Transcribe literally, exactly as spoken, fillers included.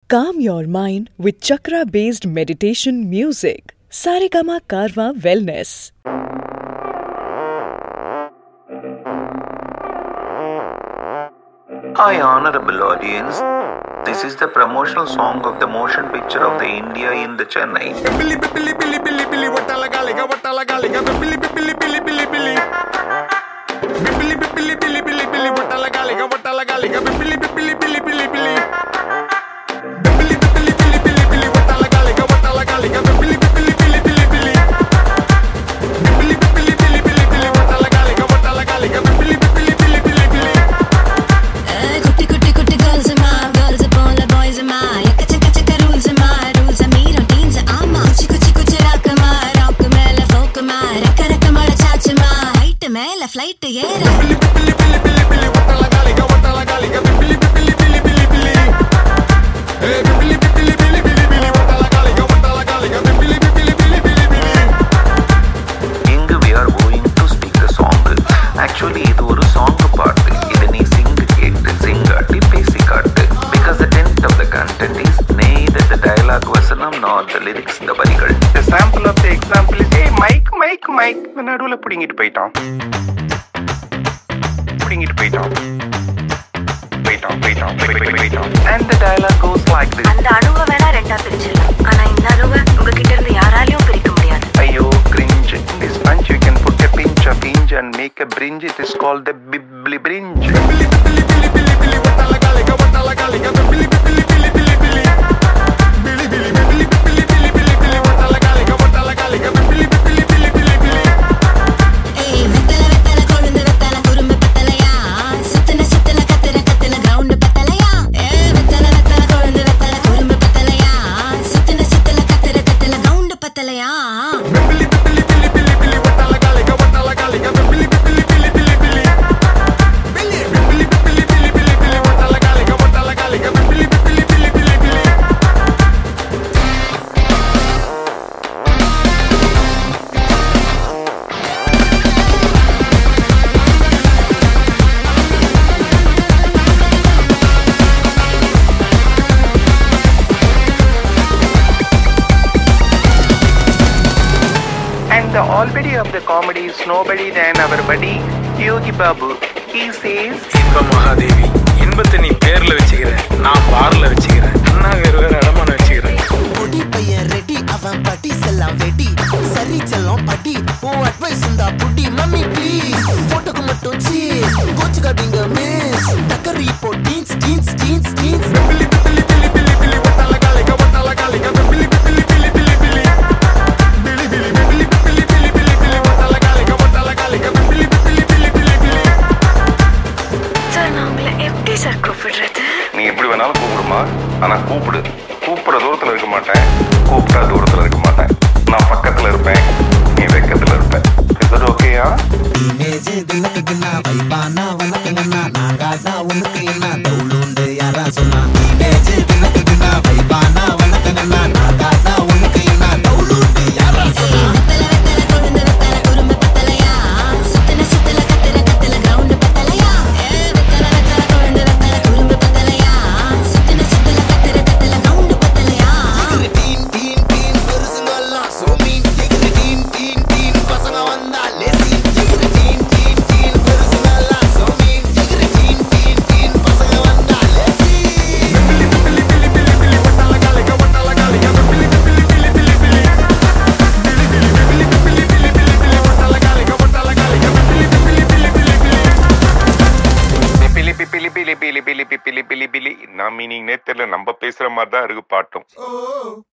Calm your mind with chakra-based meditation music. Saregama Karwa Wellness. Hi, honorable audience. This is the promotional song of the motion picture of the India in the Chennai. Billy, Billy, Billy, Billy, Billy, Watala Galiga, Watala Galiga, Billy, Billy, Billy, Billy, Billy. Billy, Billy, Billy, Billy, Billy, Watala Galiga, Watala Galiga, Billy, Billy, Billy, Billy, Billy. Billy, Billy, Billy, Billy, Billy, Watala Galiga, Watala Galiga, Billy, Billy, Billy, Billy, Billy. Billy, Billy, Billy, Billy, Billy, Watala Galiga, Watala Galiga, Billy, Billy, Billy, Billy, Billy. Kutti kutti kutti girls ma, girls bola boys ma, ekka chekka chekka rules ma, rules me routines amma. Chiku chiku chiraka ma, rock mela folk ma, rakka rakka mala chach ma, height mela flight era. Billy, Billy, Billy, Billy, Billy, Watala Galiga, Watala Galiga, Billy, Billy, Billy, Billy, Billy. Hey, Billy, Billy, Billy, Billy, Billy, Watala Galiga, Watala Galiga, Billy, Billy, Billy, Billy, Billy. Ingu we are going to speak the song. Actually, இது ஒரு song பாட்டு. இதை நீ sing கேட்டு sing ஆட்டி பேசி காட்டு. Because the intent of the content is neither the dialogue வசனம் nor the lyrics the வரிகள். The sample of the example is, hey, Mike, Mike, Mike. நடுவுல புடிங்கிட்டு போயிட்டான். புடிங்கிட்டு போயிட்டான். போயிட்டான், போயிட்டான், போய்- போயிட்டான். And the dialogue goes like this. அந்த அணுவை வேணா ரெண்டா பிரிச்சிடலாம், ஆனா இந்த அணுவை உங்ககிட்ட இருந்து யாராலையும் பிரிக்க முடியாது. Ayo, cringe. In this punch you can put a pinch of inch and make a bringe. It is called the bibli bringe. Billy, Billy, Billy, Billy, Billy, Watala Galiga, Watala Galiga, Billy, Billy, Billy, Billy, Billy. Billy, Billy, Billy, Billy, Billy, Billy, Billy, Watala Galiga, Watala Galiga, Billy, Billy, Billy, Billy, Billy. ஏய் வெத்தல வெத்தல கொழுந்து வெத்தல குறும்பு பத்தலையா, சுத்தன சுத்தல கத்துற கத்துல கிரவுண்ட் பத்தலையா. ஏய் வெத்தல வெத்தல கொழுந்து வெத்தல குறும்பு பத்தலையா, சுத்தன சுத்தல கத்துற கத்துல கிரவுண்ட் பத்தலையா. Billy, Billy, Billy, Billy, Billy, Watala Galiga, Watala Galiga, Billy, Billy, Billy, Billy, Billy. Billy, Billy, Billy, Billy, Billy, Billy, Watala Galiga, Watala Galiga, Billy, Billy, Billy, Billy, Billy. And the already of the comedy is nobody than our buddy Yogi Babu. He says, இன்ப மகாதேவி, இன்பத்தை நீ பேர்ல வச்சுக்கிற, நான் பார்ல வச்சுக்கிறேன், அண்ணா வேறு வேறு அடமான வச்சுக்கிறேன். பொடி பையன் ரெடி, அவன் பட்டி செல்லாம் வெடி, சரி செல்லம் பட்டி, உன் அட்வைஸ் இருந்தா புடி, மம்மி ப்ளீஸ் போட்டோக்கு மட்டும் சீஸ், கோச்சுக்காதீங்க மிஸ், டக்கர் இப்போ teens teens teens teens. Billy, Billy, Billy, Billy, Billy, Watala Galiga, Watala Galiga, Billy, Billy, Billy, Billy, Billy. Billy, Billy, Billy, Billy, Billy, Billy, Billy, Watala Galiga, Watala Galiga, Billy, Billy, Billy, Billy, Billy. Sir, நான் உங்களை எப்படி sir கூப்பிடுறது? நீ எப்படி வேணாலும் கூப்பிடுமா, ஆனா கூப்பிடு. கூப்பிடுற தூரத்துல இருக்க மாட்டேன், கூப்பிட்டா தூரத்துல இருக்க மாட்டேன். நான் பக்கத்துல இருப்பேன், நீ வெக்கத்துல இருப்ப. இது ஓகேயா? டீனேஜ் தினக்குன்னா வைபானா வணக்கங்கண்ணா, நாங்காதா உனக்கு என்ன தவுளுண்டு யாரா சொன்னா. டீனேஜ் தினக்குன்னா வைபானா வணக்கங்கண்ணா, நாங்காதா உனக்கு என்ன தவுளுண்டு யாரா சொன்னா. வெத்தல வெத்தல கொழுந்து வெத்தல குறும்பு பத்தலையா, சுத்தன சுத்தல கத்துற கத்துல கிரவுண்ட் பத்தலையா. ஏய் வெத்தல வெத்தல கொழுந்து வெத்தல குறும்பு பத்தலையா, சுத்தன சுத்தல கத்துற கத்துல கிரவுண்ட் பத்தலையா. எகிறு டீன் டீன் டீன் பெருசுங்கெல்லாம் so mean. எகிறு டீன் டீன் டீன் பசங்க வந்தா லேசி. எகிறு டீன் டீன் டீன் பெருசுங்கெல்லாம் so mean. எகிறு டீன் டீன் டீன் பசங்க வந்தா lazy. Billy, Billy, Billy, Billy, Billy, Watala Galiga, Watala Galiga, Billy, Billy, Billy, Billy, Billy. Billy, Billy, Billy, Billy, Billy, Billy, Billy, Watala Galiga, Watala Galiga, Billy, Billy, Billy, Billy, Billy. Billy Billy Billy Billy Billy Billy Billy Billy. நான் meaning நேத்துல நம்ம பேசுற மாதிரி தான் இருக்கு பாட்டும்.